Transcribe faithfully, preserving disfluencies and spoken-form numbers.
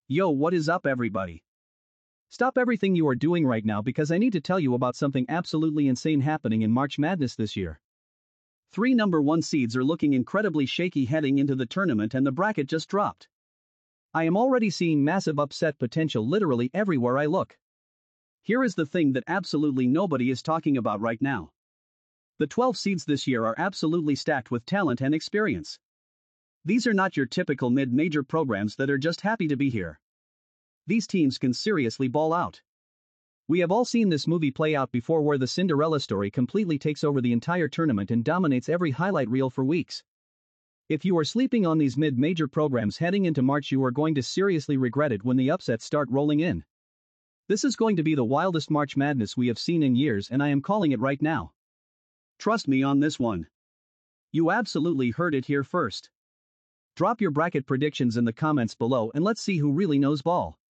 Yo, what is up, everybody? Stop everything you are doing right now because I need to tell you about something absolutely insane happening in March Madness this year. Three number one seeds are looking incredibly shaky heading into the tournament, and the bracket just dropped. I am already seeing massive upset potential literally everywhere I look. Here is the thing that absolutely nobody is talking about right now. The twelve seeds this year are absolutely stacked with talent and experience. These are not your typical mid-major programs that are just happy to be here. These teams can seriously ball out. We have all seen this movie play out before, where the Cinderella story completely takes over the entire tournament and dominates every highlight reel for weeks. If you are sleeping on these mid-major programs heading into March, you are going to seriously regret it when the upsets start rolling in. This is going to be the wildest March Madness we have seen in years, and I am calling it right now. Trust me on this one. You absolutely heard it here first. Drop your bracket predictions in the comments below and let's see who really knows ball.